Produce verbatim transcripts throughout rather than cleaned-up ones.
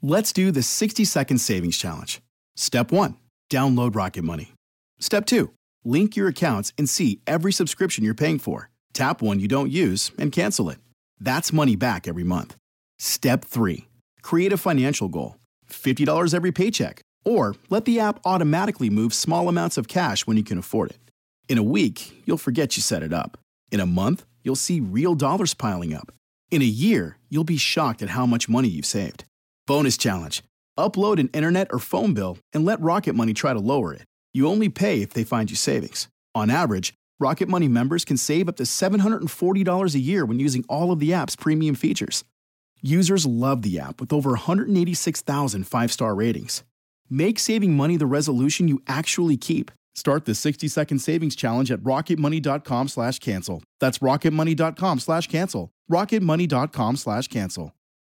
Let's do the sixty second savings challenge. Step one, download Rocket Money. Step two, link your accounts and see every subscription you're paying for. Tap one you don't use and cancel it. That's money back every month. Step three, create a financial goal. fifty dollars every paycheck. Or let the app automatically move small amounts of cash when you can afford it. In a week, you'll forget you set it up. In a month, you'll see real dollars piling up. In a year, you'll be shocked at how much money you've saved. Bonus challenge. Upload an internet or phone bill and let Rocket Money try to lower it. You only pay if they find you savings. On average, Rocket Money members can save up to seven hundred forty dollars a year when using all of the app's premium features. Users love the app with over one hundred eighty-six thousand five-star ratings. Make saving money the resolution you actually keep. Start the sixty second savings challenge at rocketmoney.com slash cancel. That's rocketmoney.com slash cancel. rocketmoney.com slash cancel.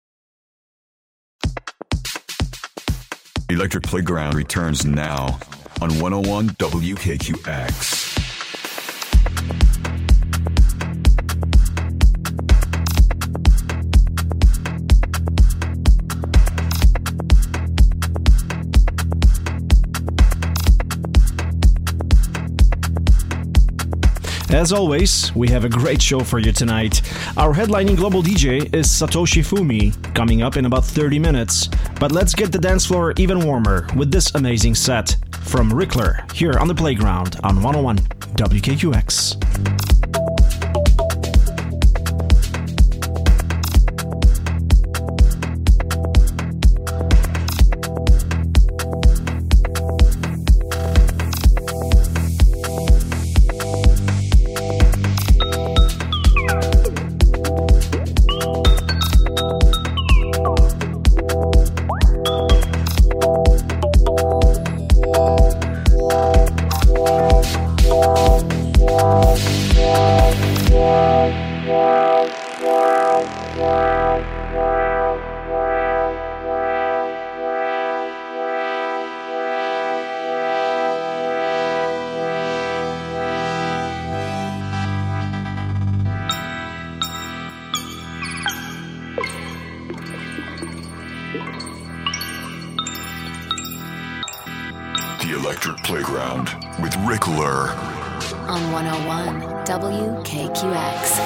Electric Playground returns now on one oh one W K Q X. As always, we have a great show for you tonight. Our headlining global D J is Satoshi Fumi, coming up in about thirty minutes. But let's get the dance floor even warmer with this amazing set from Rickler here on the Playground on one oh one W K Q X. The Electric Playground with Rickler on one oh one W K Q X.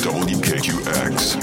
W K Q X.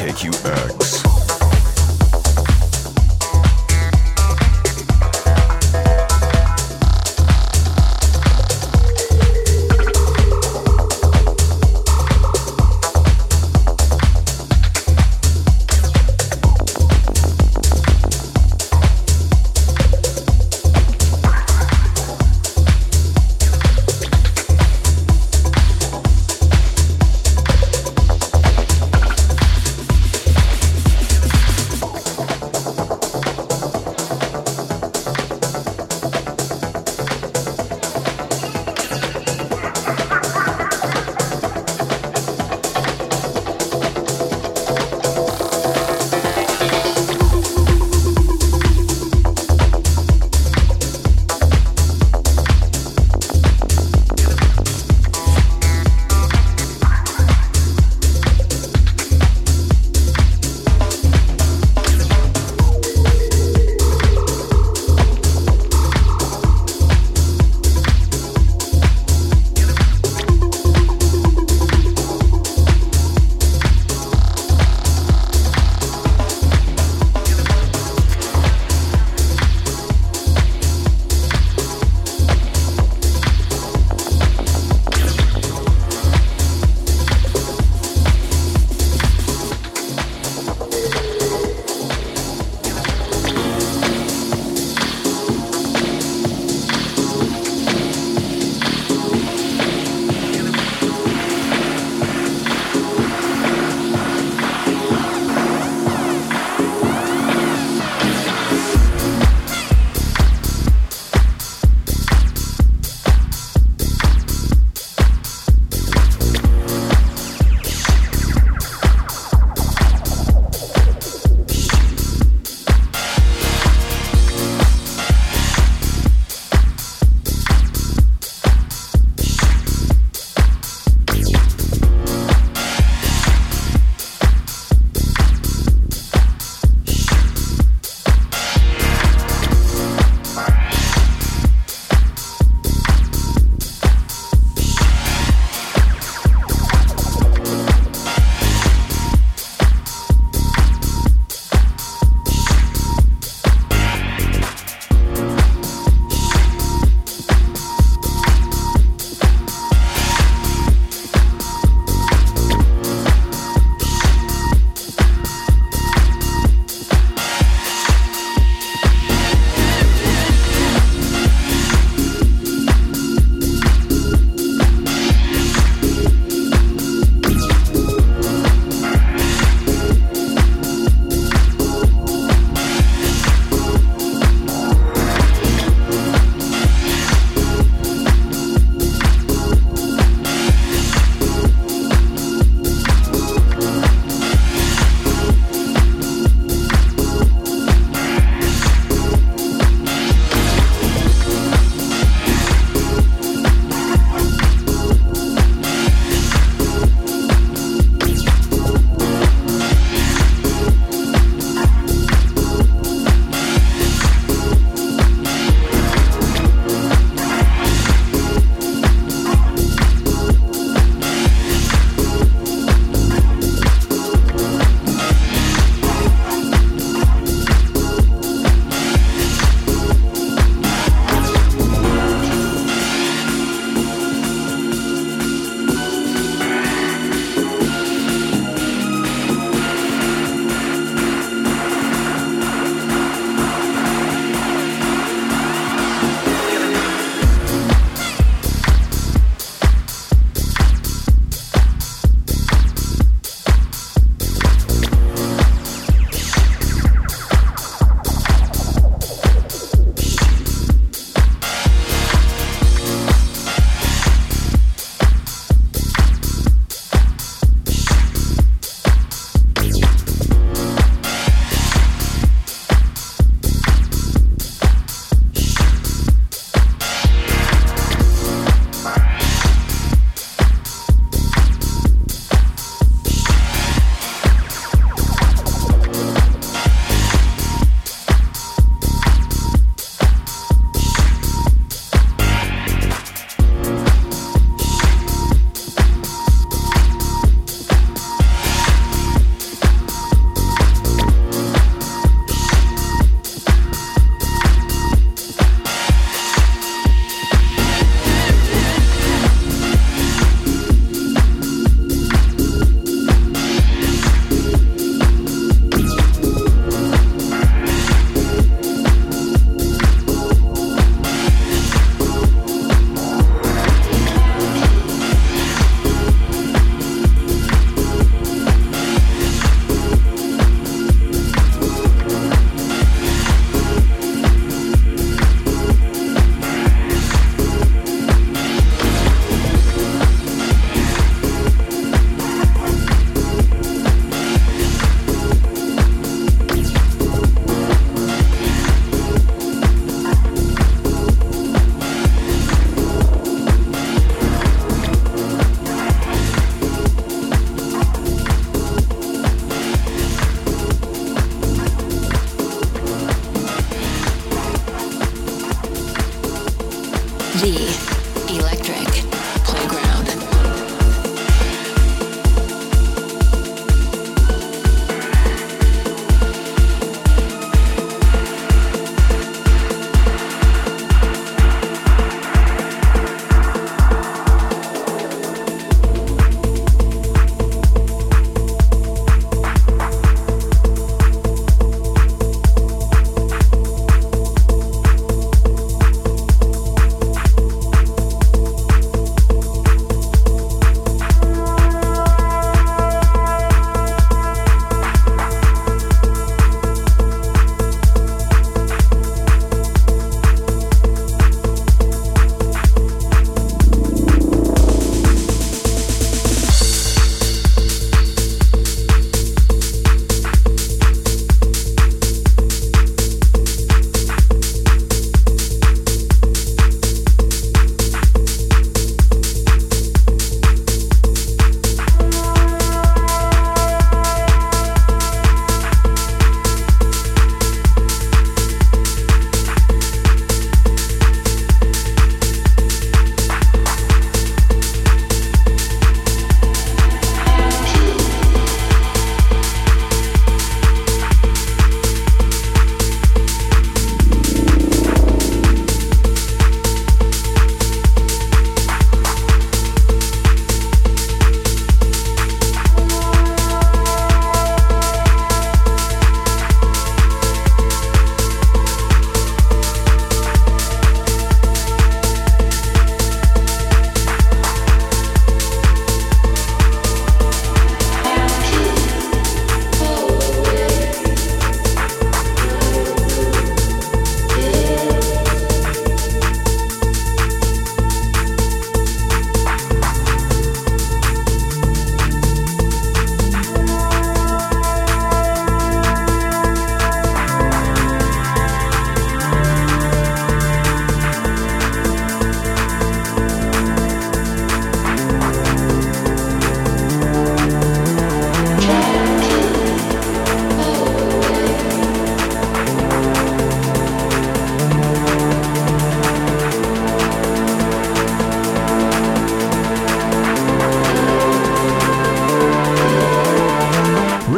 K Q X.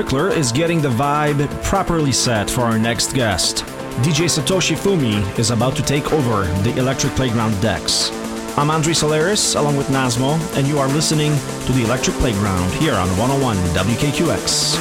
Sprinkler is getting the vibe properly set for our next guest. D J Satoshi Fumi is about to take over the Electric Playground decks. I'm Andre Solaris, along with Nasmo, and you are listening to the Electric Playground here on one oh one W K Q X.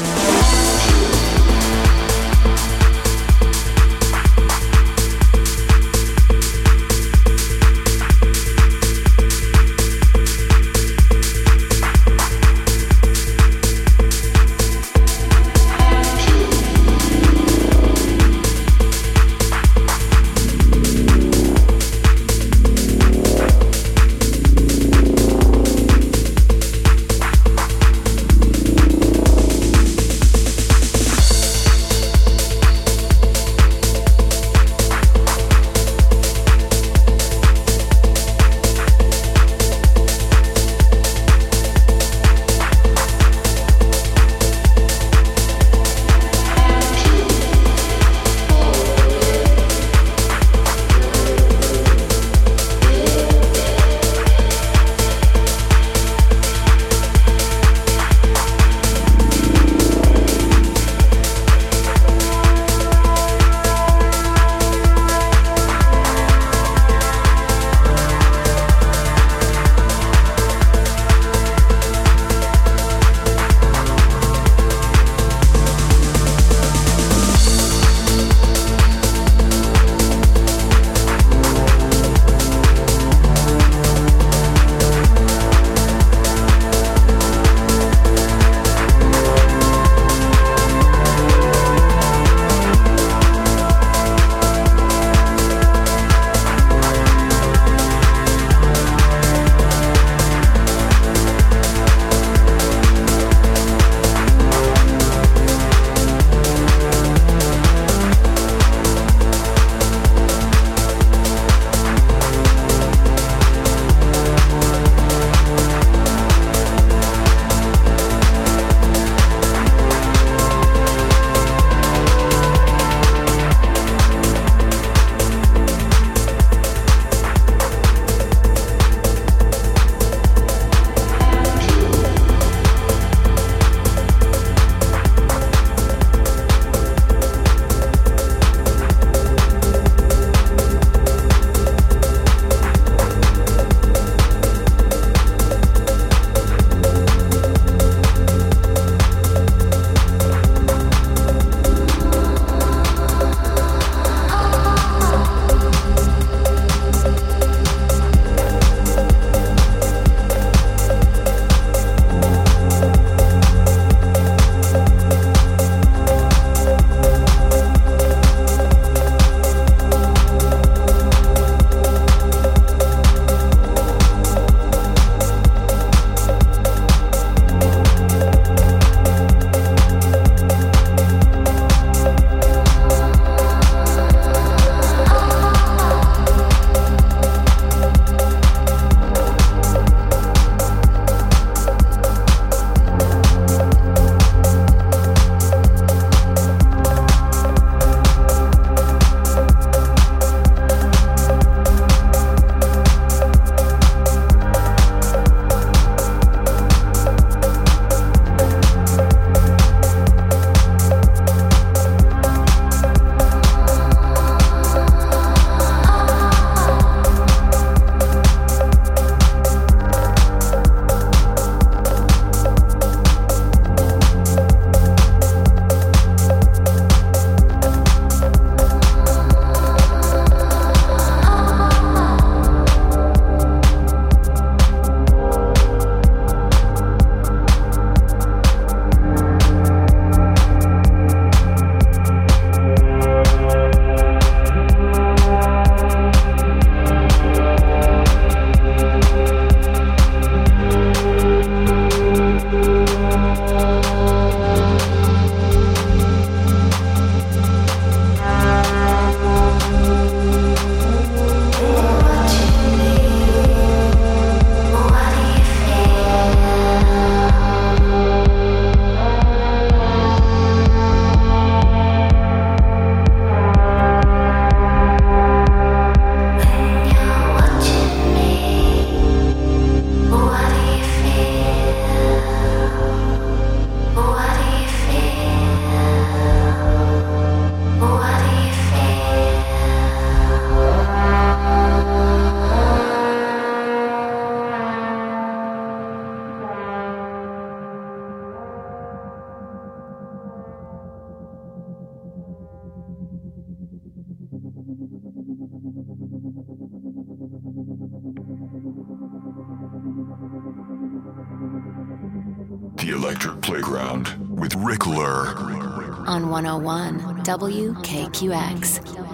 Electric Playground with Rick Lur on one oh one W K Q X.